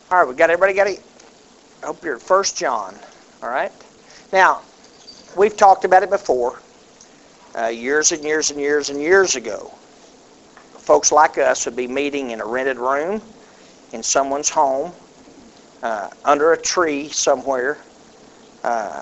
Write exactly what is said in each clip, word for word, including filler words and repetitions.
All right, we got everybody got it? I hope you're at First John. All right. Now, we've talked about it before, uh, years and years and years and years ago. Folks like us would be meeting in a rented room in someone's home, uh, under a tree somewhere, uh,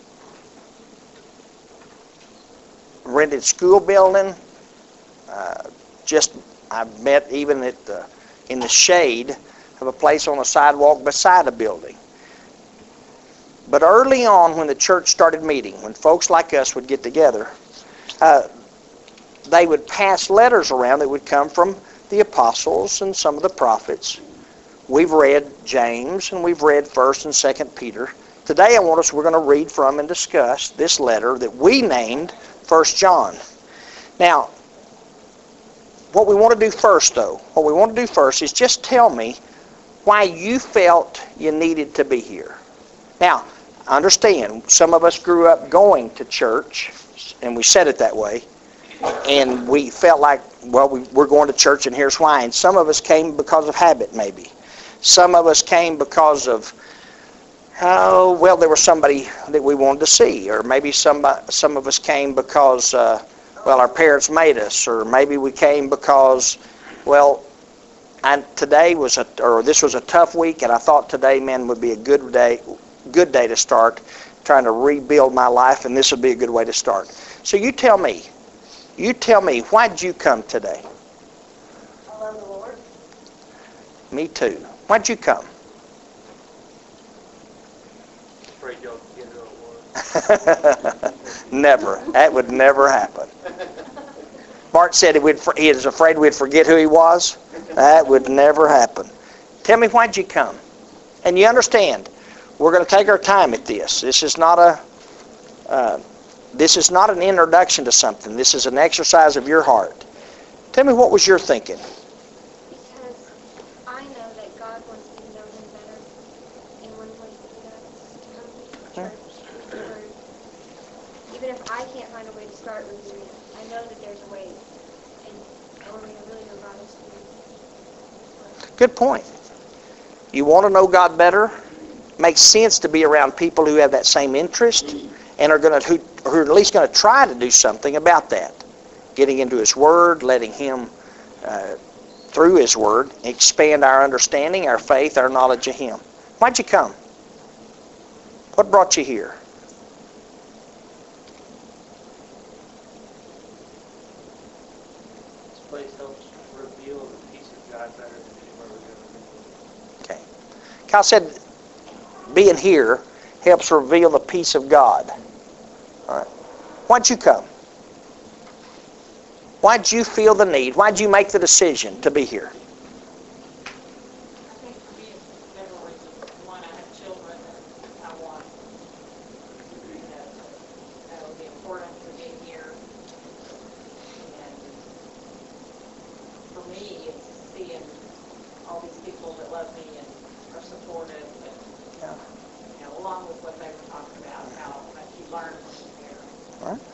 rented school building. Uh, just I've met even at the, in the shade of a place on a sidewalk beside a building. But early on, when the church started meeting, when folks like us would get together, uh, they would pass letters around that would come from the apostles and some of the prophets. We've read James and we've read First and Second Peter. Today I want us, we're going to read from and discuss this letter that we named First John. Now, what we want to do first, though, what we want to do first is just tell me why you felt you needed to be here. Now, understand, some of us grew up going to church, and we said it that way, and we felt like, well, we, we're going to church and here's why. And some of us came because of habit, maybe. Some of us came because of, oh, well, there was somebody that we wanted to see. Or maybe somebody, some of us came because, uh, well, our parents made us. Or maybe we came because, well, I, today was a, or this was a tough week, and I thought today, man, would be a good day, good day to start trying to rebuild my life, and this would be a good way to start. So you tell me, you tell me, why'd you come today? I love the Lord. Me too. Why'd you come? Afraid y'all can get it all. Never. That would never happen. Bart said he, would, he is afraid we'd forget who he was. That would never happen. Tell me, why'd you come? And you understand, we're going to take our time at this. This is not a, uh, this is not an introduction to something. This is an exercise of your heart. Tell me, what was your thinking? Because I know that God wants me to know Him better. And one way to do that is to come to church, read the Word. Even if I can't find a way to start reading it, I know that there's a way. And I want me to really know God is to me. Good point. You want to know God better? Makes sense to be around people who have that same interest and are going to, who, who are at least going to try to do something about that. Getting into His Word, letting Him, uh, through His Word, expand our understanding, our faith, our knowledge of Him. Why'd you come? What brought you here? This place helps reveal the peace of God better than anywhere we've ever been. Okay. Kyle said being here helps reveal the peace of God. All right. Why'd you come? Why'd you feel the need? Why'd you make the decision to be here? I think for me it's several reasons. One, I have children that I want to know that will be important for being here. And for me, it's seeing all these people that love me and are supportive, and Yeah. you know, along with what they were talking about, how much you learn from there. All right.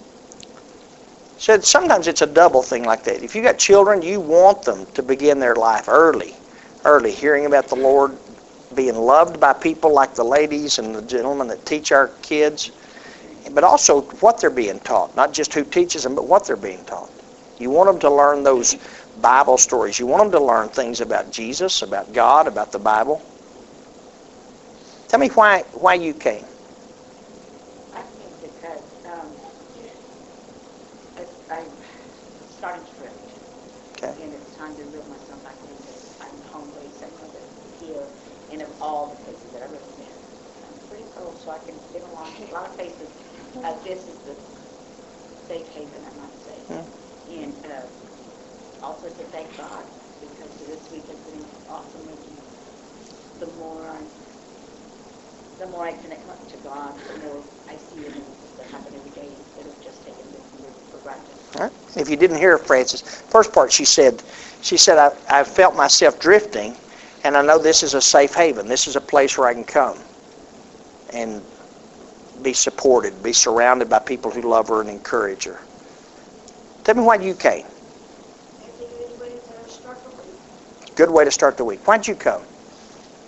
So sometimes it's a double thing like that. If you got children, you want them to begin their life early, early, hearing about the Lord, being loved by people like the ladies and the gentlemen that teach our kids, but also what they're being taught, not just who teaches them, but what they're being taught. You want them to learn those Bible stories. You want them to learn things about Jesus, about God, about the Bible. Tell me why why you came. I think because um, it's, I'm starting to drift. Okay. And it's time to reel myself back in. I'm home base. I'm going to here. And of all the places that I've ever been, I'm pretty cold, so I can get along. A lot of places, uh, this is the safe haven, I might say. Hmm. And uh, also to thank God, because this week has been awesome. And the more I the more I connect to God, the more I see Him that happen every day instead of just taking this for granted. All right. If you didn't hear Francis, first part she said, she said, I, I felt myself drifting, and I know this is a safe haven. This is a place where I can come and be supported, be surrounded by people who love her and encourage her. Tell me why you came. I think a good way to start the week. Good way to start the week. Why'd you come?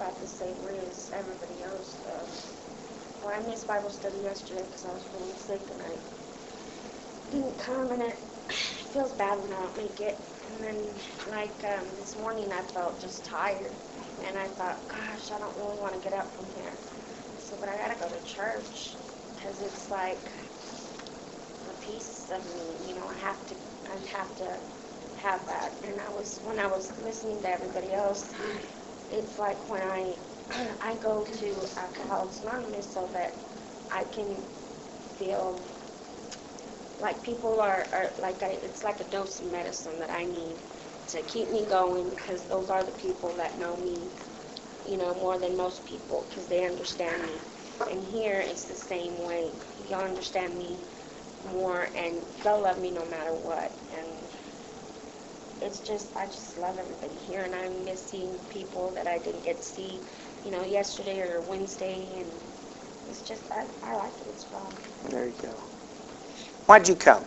about the same way as everybody else does. Well, I missed Bible study yesterday because I was feeling sick and I didn't come, and it feels bad when I don't make it. And then, like, um, this morning I felt just tired, and I thought, gosh, I don't really want to get up from here. So, but I gotta go to church because it's like a piece of me, you know. I have to, I have to have that. And I was, when I was listening to everybody else, it's like when I, I go to Alcoholics Anonymous so that I can feel like people are, are like, I, it's like a dose of medicine that I need to keep me going, because those are the people that know me, you know, more than most people, because they understand me. And here it's the same way. You'll understand me more, and they'll love me no matter what. And it's just, I just love everybody here, and I'm missing people that I didn't get to see, you know, yesterday or Wednesday, and it's just, I, I like it. It's fun. There you go. Why'd you come?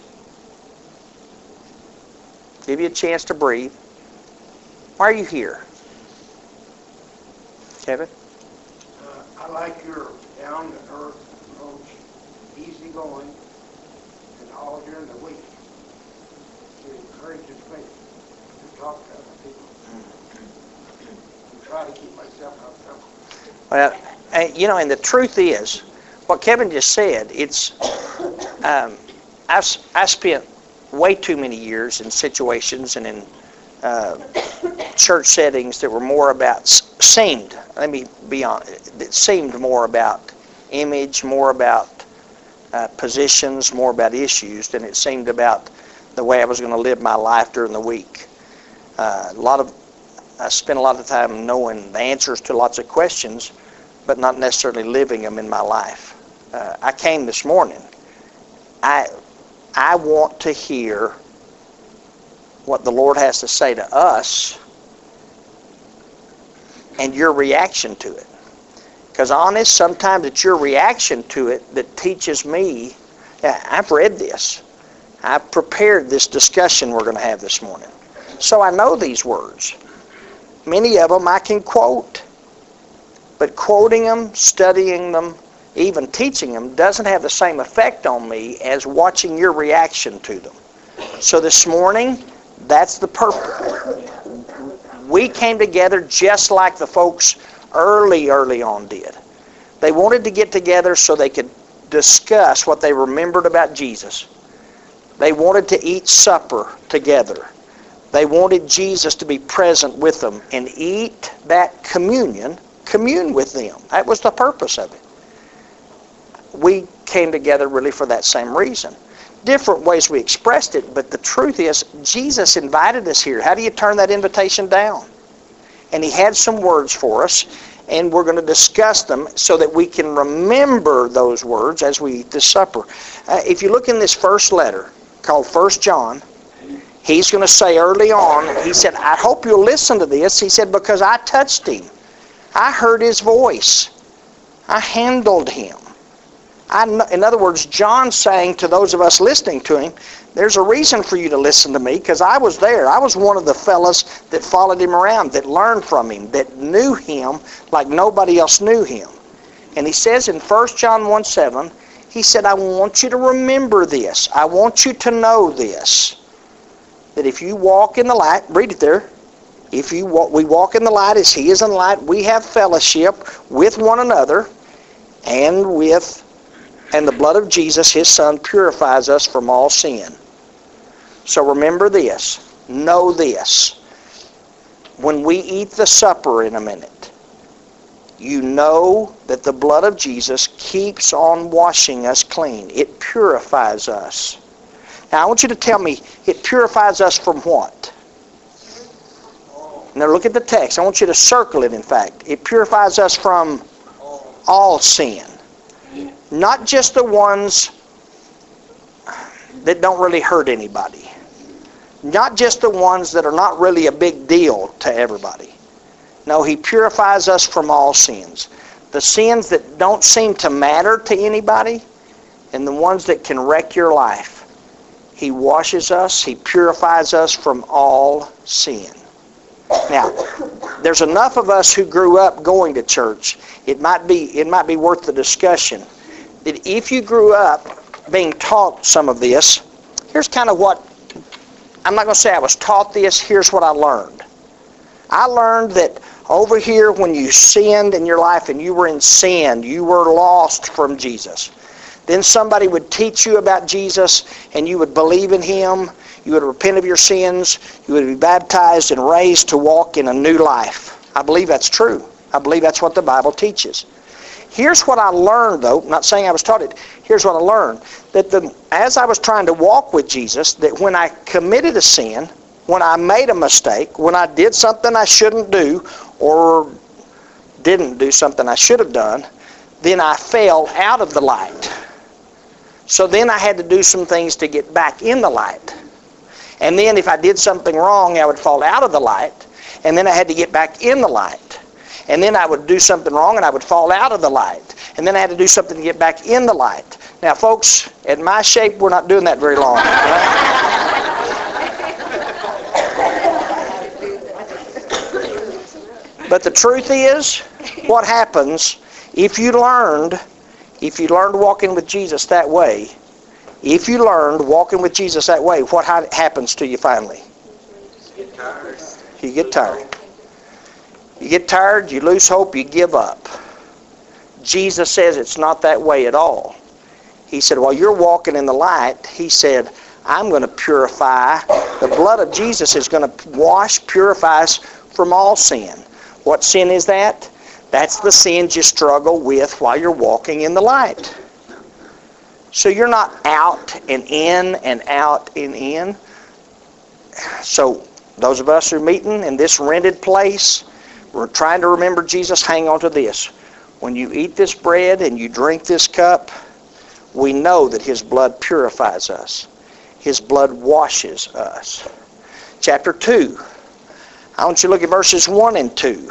Give you a chance to breathe. Why are you here? Kevin? Uh, I like your down-to-earth approach, easy-going, and all during the week. It encourages me to talk to other people and try to keep myself out of trouble. Well, and, you know, and the truth is, what Kevin just said, it's, um, I've, I spent way too many years in situations and in uh, church settings that were more about, seemed, let me be honest, that seemed more about image, more about uh, positions, more about issues than it seemed about the way I was going to live my life during the week. Uh, a lot of, I spent a lot of time knowing the answers to lots of questions, but not necessarily living them in my life. Uh, I came this morning. I I want to hear what the Lord has to say to us and your reaction to it. Because honest, sometimes it's your reaction to it that teaches me. I've read this. I've prepared this discussion we're going to have this morning. So I know these words. Many of them I can quote. But quoting them, studying them, even teaching them doesn't have the same effect on me as watching your reaction to them. So this morning, that's the purpose. We came together just like the folks early, early on did. They wanted to get together so they could discuss what they remembered about Jesus. They wanted to eat supper together. They wanted Jesus to be present with them and eat that communion, commune with them. That was the purpose of it. We came together really for that same reason. Different ways we expressed it, but the truth is, Jesus invited us here. How do you turn that invitation down? And He had some words for us, and we're going to discuss them so that we can remember those words as we eat this supper. Uh, if you look in this first letter, called First John, he's going to say early on, he said, I hope you'll listen to this. He said, because I touched him. I heard his voice. I handled him. I, in other words, John saying to those of us listening to him, there's a reason for you to listen to me, because I was there. I was one of the fellas that followed him around, that learned from him, that knew him like nobody else knew him. And he says in First John one seven, he said, I want you to remember this. I want you to know this, that if you walk in the light, read it there, if you walk, we walk in the light as He is in the light, we have fellowship with one another, and with and the blood of Jesus, His Son, purifies us from all sin. So remember this. Know this. When we eat the supper in a minute, you know that the blood of Jesus keeps on washing us clean. It purifies us. Now I want you to tell me, it purifies us from what? Now look at the text. I want you to circle it, in fact. It purifies us from all sin. Not just the ones that don't really hurt anybody. Not just the ones that are not really a big deal to everybody. No, He purifies us from all sins. The sins that don't seem to matter to anybody, and the ones that can wreck your life. He washes us. He purifies us from all sin. Now, there's enough of us who grew up going to church. It might be it might be worth the discussion that if you grew up being taught some of this, here's kind of what, I'm not going to say I was taught this, here's what I learned. I learned that over here when you sinned in your life and you were in sin, you were lost from Jesus. Then somebody would teach you about Jesus and you would believe in Him. You would repent of your sins. You would be baptized and raised to walk in a new life. I believe that's true. I believe that's what the Bible teaches. Here's what I learned, though. I'm not saying I was taught it. Here's what I learned. That the, as I was trying to walk with Jesus, that when I committed a sin, when I made a mistake, when I did something I shouldn't do, or didn't do something I should have done, then I fell out of the light. So then I had to do some things to get back in the light. And then if I did something wrong, I would fall out of the light. And then I had to get back in the light. And then I would do something wrong and I would fall out of the light. And then I had to do something to get back in the light. Now, folks, at my shape, we're not doing that very long. Right? But the truth is, what happens if you learned, if you learned walking with Jesus that way, if you learned walking with Jesus that way, what ha- happens to you finally? You get tired. You get tired. You get tired, you lose hope, you give up. Jesus says it's not that way at all. He said, while you're walking in the light, He said, I'm going to purify. The blood of Jesus is going to wash, purify us from all sin. What sin is that? That's the sins you struggle with while you're walking in the light. So you're not out and in and out and in. So those of us who are meeting in this rented place, we're trying to remember Jesus. Hang on to this. When you eat this bread and you drink this cup, we know that His blood purifies us. His blood washes us. Chapter two. I want you to look at verses one and two.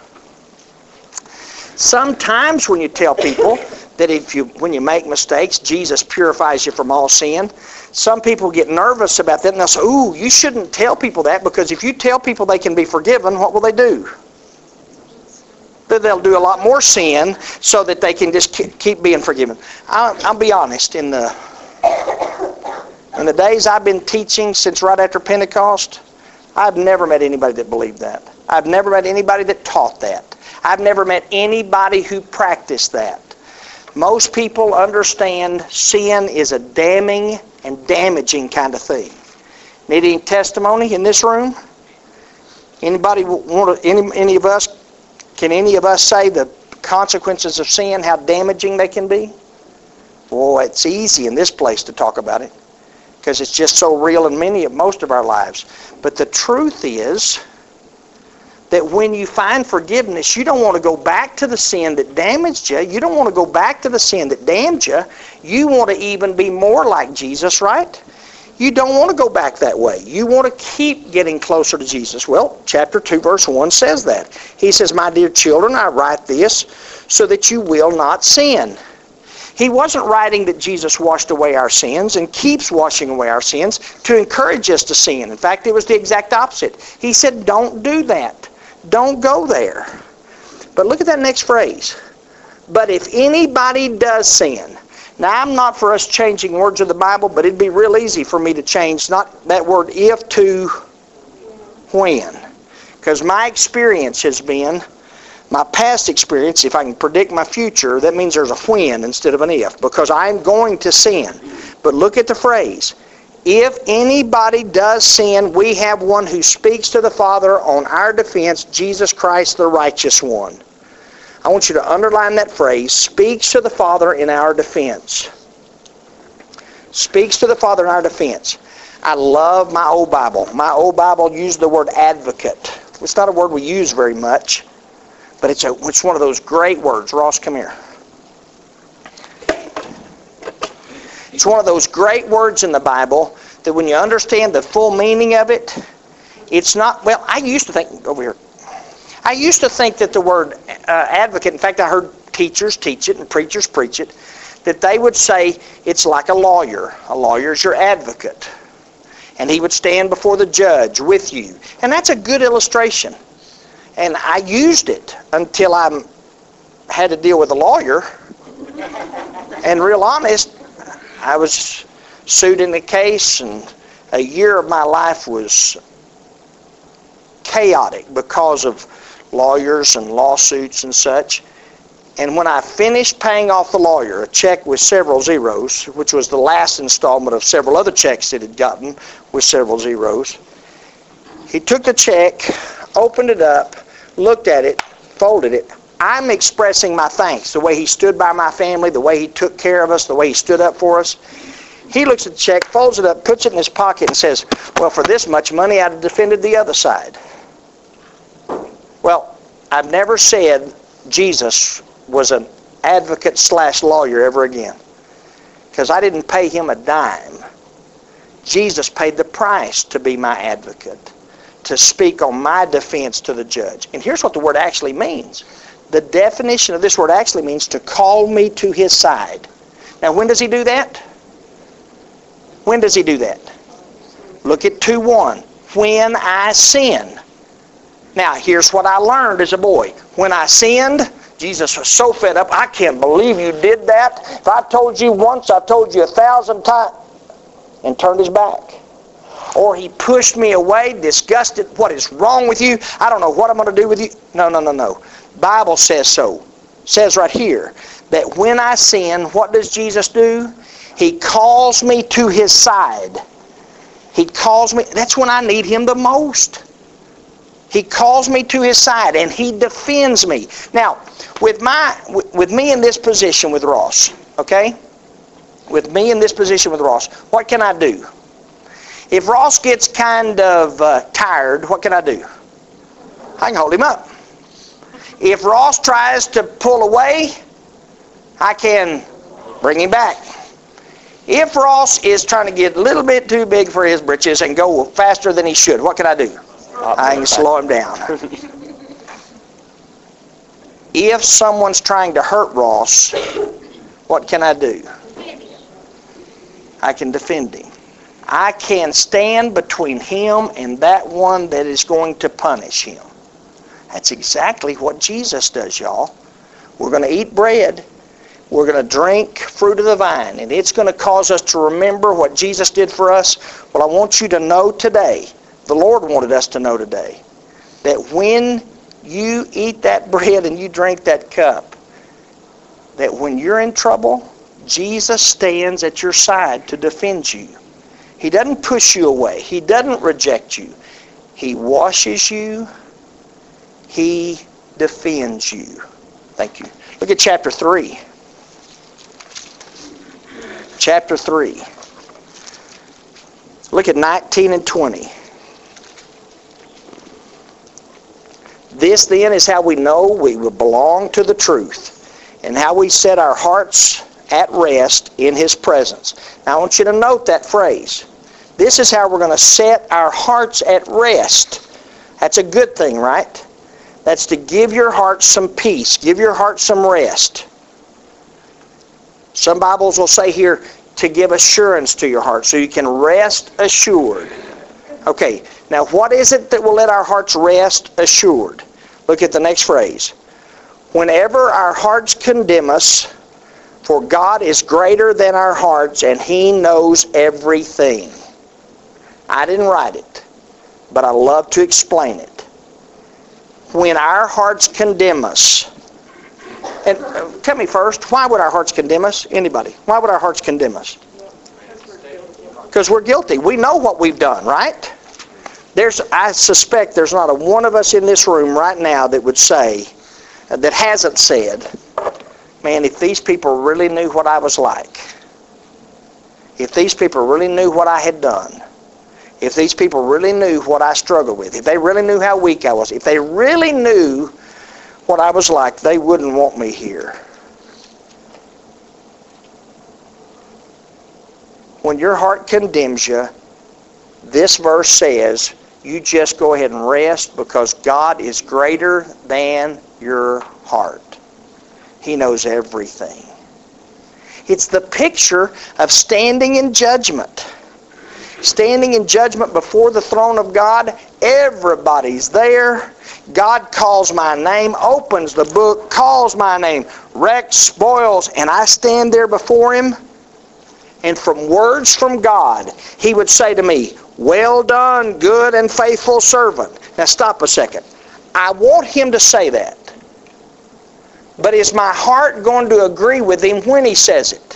Sometimes when you tell people that if you, when you make mistakes, Jesus purifies you from all sin, some people get nervous about that and they'll say, ooh, you shouldn't tell people that, because if you tell people they can be forgiven, what will they do? They'll do a lot more sin so that they can just keep being forgiven. I'll, I'll be honest, in the in the days I've been teaching since right after Pentecost, I've never met anybody that believed that. I've never met anybody that taught that. I've never met anybody who practiced that. Most people understand sin is a damning and damaging kind of thing. Need any testimony in this room? Anybody want to, any any of us? Can any of us say the consequences of sin, how damaging they can be? Well, it's easy in this place to talk about it because it's just so real in many of most of our lives. But the truth is that when you find forgiveness, you don't want to go back to the sin that damaged you. You don't want to go back to the sin that damned you. You want to even be more like Jesus, right? You don't want to go back that way. You want to keep getting closer to Jesus. Well, chapter two, verse one says that. He says, my dear children, I write this so that you will not sin. He wasn't writing that Jesus washed away our sins and keeps washing away our sins to encourage us to sin. In fact, it was the exact opposite. He said, don't do that. Don't go there. But look at that next phrase. But if anybody does sin. Now, I'm not for us changing words of the Bible, but it'd be real easy for me to change not that word if to when. Because my experience has been, my past experience, if I can predict my future, that means there's a when instead of an if, because I'm going to sin. But look at the phrase. If anybody does sin, we have one who speaks to the Father on our defense, Jesus Christ, the righteous one. I want you to underline that phrase, speaks to the Father in our defense. Speaks to the Father in our defense. I love my old Bible. My old Bible used the word advocate. It's not a word we use very much, but it's, a, it's one of those great words. Ross, come here. It's one of those great words in the Bible that when you understand the full meaning of it, it's not, well, I used to think, over here, I used to think that the word uh, advocate, in fact, I heard teachers teach it and preachers preach it, that they would say it's like a lawyer. A lawyer is your advocate. And he would stand before the judge with you. And that's a good illustration. And I used it until I had to deal with a lawyer. And real honest, I was sued in the case, and a year of my life was chaotic because of lawyers and lawsuits and such. And when I finished paying off the lawyer a check with several zeros, which was the last installment of several other checks that he'd gotten with several zeros, he took the check, opened it up, looked at it, folded it. I'm expressing my thanks, the way he stood by my family, the way he took care of us, the way he stood up for us. He looks at the check, folds it up, puts it in his pocket, and says, well, for this much money, I'd have defended the other side. Well, I've never said Jesus was an advocate slash lawyer ever again, because I didn't pay him a dime. Jesus paid the price to be my advocate, to speak on my defense to the judge. And here's what the word actually means. The definition of this word actually means to call me to his side. Now, when does he do that? When does he do that? Look at two one. When I sin. Now, here's what I learned as a boy. When I sinned, Jesus was so fed up, I can't believe you did that. If I told you once, I told you a thousand times. And turned his back. Or he pushed me away, disgusted. What is wrong with you? I don't know what I'm going to do with you. No, no, no, no. Bible says so. It says right here that when I sin, what does Jesus do? He calls me to his side. He calls me. That's when I need him the most. He calls me to his side, and he defends me. Now, with my, with me in this position with Ross, okay? With me in this position with Ross, what can I do? If Ross gets kind of uh, tired, what can I do? I can hold him up. If Ross tries to pull away, I can bring him back. If Ross is trying to get a little bit too big for his britches and go faster than he should, what can I do? I can slow him down. If someone's trying to hurt Ross, what can I do? I can defend him. I can stand between him and that one that is going to punish him. That's exactly what Jesus does, y'all. We're going to eat bread. We're going to drink fruit of the vine. And it's going to cause us to remember what Jesus did for us. Well, I want you to know today, the Lord wanted us to know today, that when you eat that bread and you drink that cup, that when you're in trouble, Jesus stands at your side to defend you. He doesn't push you away. He doesn't reject you. He washes you. He defends you. Thank you. Look at chapter three. Chapter three. Look at nineteen and twenty. This then is how we know we belong to the truth, and how we set our hearts at rest in his presence. Now I want you to note that phrase. This is how we're going to set our hearts at rest. That's a good thing, right? That's to give your heart some peace. Give your heart some rest. Some Bibles will say here to give assurance to your heart so you can rest assured. Okay, now what is it that will let our hearts rest assured? Look at the next phrase. Whenever our hearts condemn us, for God is greater than our hearts, and he knows everything. I didn't write it, but I love to explain it. When our hearts condemn us, and uh, tell me first, why would our hearts condemn us? Anybody? Why would our hearts condemn us? Because we're guilty. We know what we've done, right? There's, I suspect there's not a one of us in this room right now that would say, uh, that hasn't said, man, if these people really knew what I was like, if these people really knew what I had done, if these people really knew what I struggled with, if they really knew how weak I was, if they really knew what I was like, they wouldn't want me here. When your heart condemns you, this verse says, you just go ahead and rest because God is greater than your heart. He knows everything. It's the picture of standing in judgment. standing in judgment before the throne of God. Everybody's there. God calls my name, opens the book, calls my name, wrecks, spoils, and I stand there before Him. And from words from God, He would say to me, well done, good and faithful servant. Now stop a second. I want Him to say that. But is my heart going to agree with Him when He says it?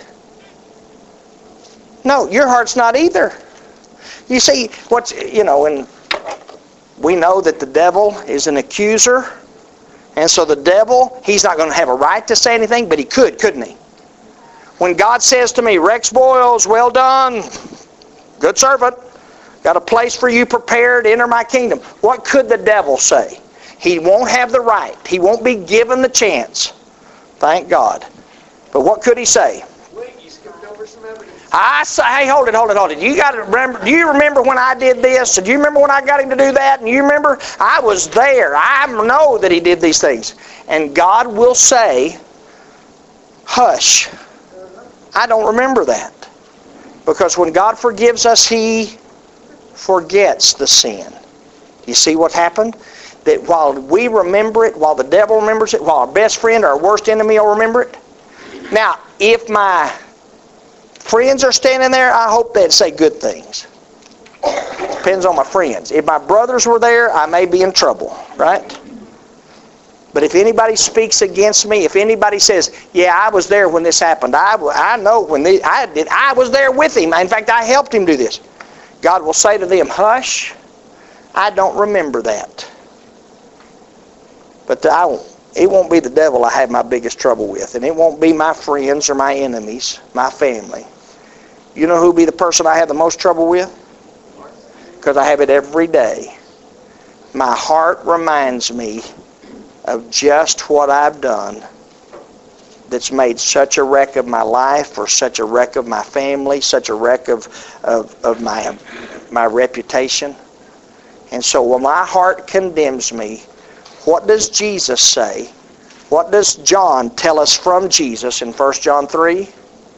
No, your heart's not either. You see, what's, you know, and we know that the devil is an accuser. And so the devil, he's not going to have a right to say anything, but he could, couldn't he? When God says to me, Rex Boyles, well done, good servant, got a place for you prepared, enter my kingdom. What could the devil say? He won't have the right. He won't be given the chance. Thank God. But what could he say? Wait, you skipped over some evidence. I say, hey, hold it, hold it, hold it. You got to remember. Do you remember when I did this? Do you remember when I got him to do that? And you remember? I was there. I know that he did these things. And God will say, hush. I don't remember that. Because when God forgives us, He forgets the sin. You see what happened? That while we remember it, while the devil remembers it, while our best friend or our worst enemy will remember it. Now, if my friends are standing there, I hope they'd say good things. Depends on my friends. If my brothers were there, I may be in trouble, right? But if anybody speaks against me, if anybody says, yeah, I was there when this happened, I, I know when the, I did, I was there with him. In fact, I helped him do this. God will say to them, hush, I don't remember that. But the, I won't. It won't be the devil I have my biggest trouble with. And it won't be my friends or my enemies, my family. You know who will be the person I have the most trouble with? Because I have it every day. My heart reminds me of just what I've done that's made such a wreck of my life, or such a wreck of my family, such a wreck of, of, of my, my reputation. And so when my heart condemns me, what does Jesus say? What does John tell us from Jesus in First John three?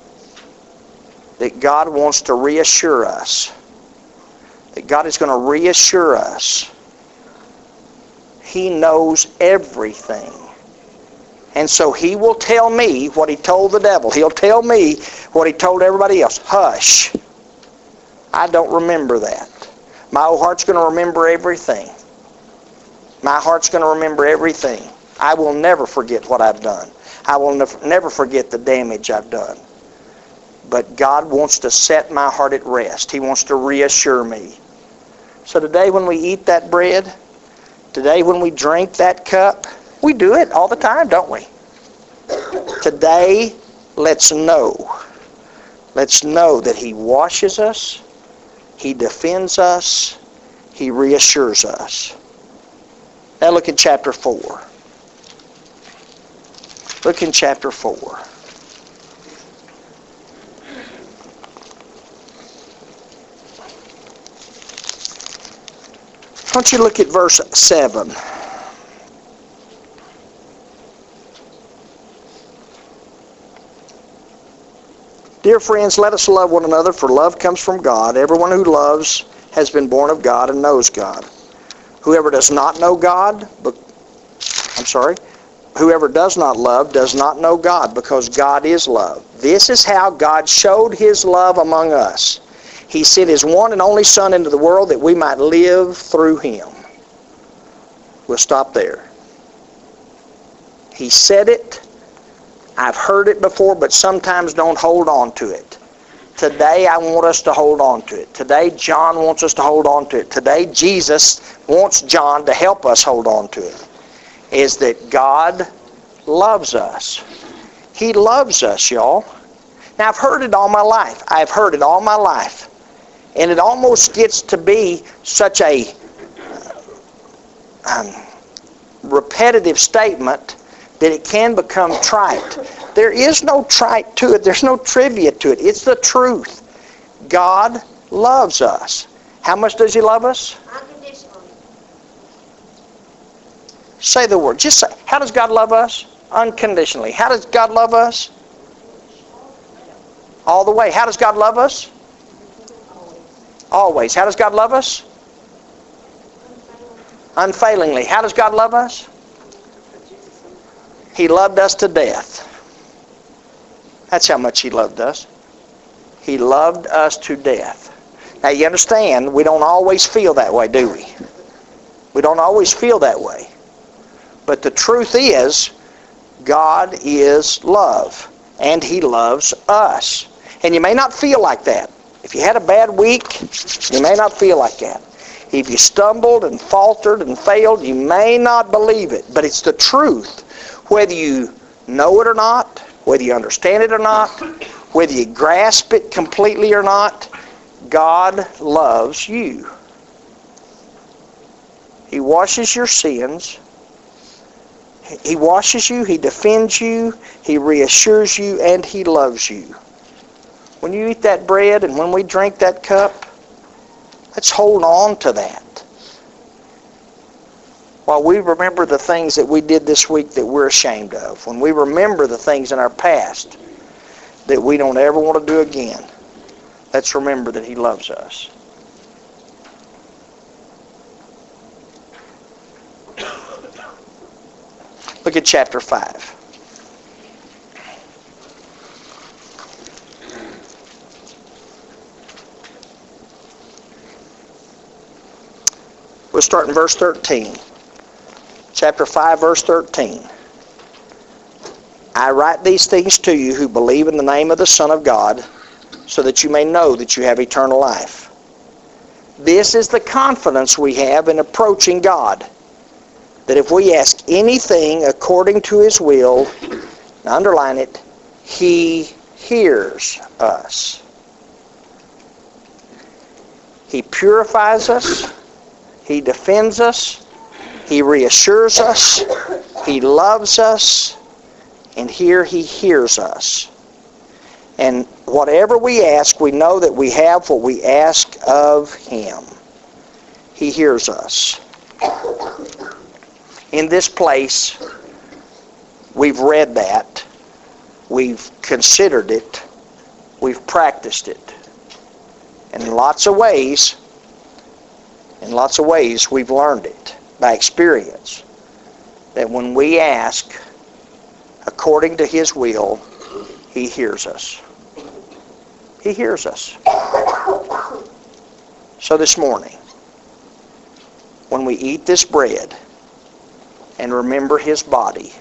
That God wants to reassure us. That God is going to reassure us. He knows everything. And so He will tell me what He told the devil. He'll tell me what He told everybody else. Hush. I don't remember that. My old heart's going to remember everything. My heart's going to remember everything. I will never forget what I've done. I will never forget the damage I've done. But God wants to set my heart at rest. He wants to reassure me. So today when we eat that bread, today when we drink that cup, we do it all the time, don't we? Today, let's know. Let's know that He washes us, He defends us, He reassures us. Now look in chapter four. Look in chapter four. Why don't you look at verse seven. Dear friends, let us love one another, for love comes from God. Everyone who loves has been born of God and knows God. Whoever does not know God, but, I'm sorry, whoever does not love does not know God, because God is love. This is how God showed His love among us. He sent His one and only Son into the world that we might live through Him. We'll stop there. He said it. I've heard it before, but sometimes don't hold on to it. Today, I want us to hold on to it. Today, John wants us to hold on to it. Today, Jesus wants John to help us hold on to it. Is that God loves us. He loves us, y'all. Now, I've heard it all my life. I've heard it all my life. And it almost gets to be such a um, repetitive statement that it can become trite. There is no trite to it. There's no trivia to it. It's the truth. God loves us. How much does He love us? Unconditionally. Say the word. Just say, how does God love us? Unconditionally. How does God love us? All the way. How does God love us? Always. How does God love us? Unfailingly. How does God love us? He loved us to death. That's how much He loved us. He loved us to death. Now you understand, we don't always feel that way, do we? We don't always feel that way. But the truth is, God is love. And He loves us. And you may not feel like that. If you had a bad week, you may not feel like that. If you stumbled and faltered and failed, you may not believe it. But it's the truth. Whether you know it or not, whether you understand it or not, whether you grasp it completely or not, God loves you. He washes your sins. He washes you, He defends you, He reassures you, and He loves you. When you eat that bread and when we drink that cup, let's hold on to that. While we remember the things that we did this week that we're ashamed of, when we remember the things in our past that we don't ever want to do again, let's remember that He loves us. Look at chapter five. We'll start in verse thirteen. Chapter five, verse thirteen. I write these things to you who believe in the name of the Son of God, so that you may know that you have eternal life. This is the confidence we have in approaching God, that if we ask anything according to His will, now underline it, He hears us. He purifies us. He defends us. He reassures us. He loves us. And here He hears us. And whatever we ask, we know that we have what we ask of Him. He hears us. In this place, we've read that, we've considered it, we've practiced it. And in lots of ways, in lots of ways, we've learned it by experience. That when we ask according to His will, He hears us. He hears us. So this morning, when we eat this bread, and remember His body,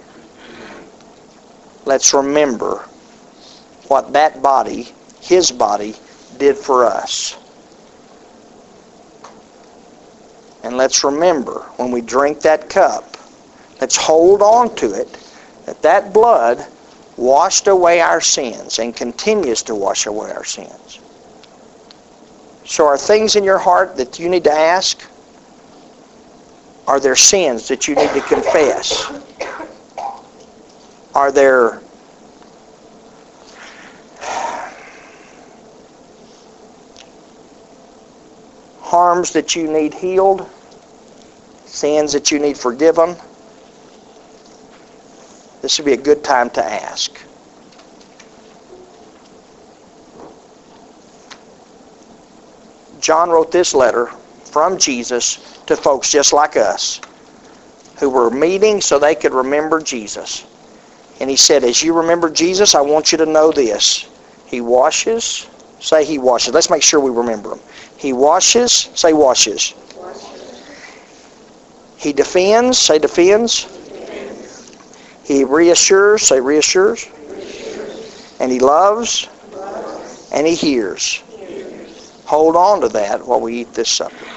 let's remember what that body, His body, did for us. And let's remember, when we drink that cup, let's hold on to it, that that blood washed away our sins and continues to wash away our sins. So are things in your heart that you need to ask? Are there sins that you need to confess? Are there harms that you need healed? Sins that you need forgiven? This would be a good time to ask. John wrote this letter from Jesus to folks just like us who were meeting so they could remember Jesus. And he said, as you remember Jesus, I want you to know this. He washes. Say He washes. Let's make sure we remember Him. He washes. Say washes. washes. He defends. Say defends. defends. He reassures. Say reassures. reassures. And He loves. loves. And He hears. hears. Hold on to that while we eat this supper.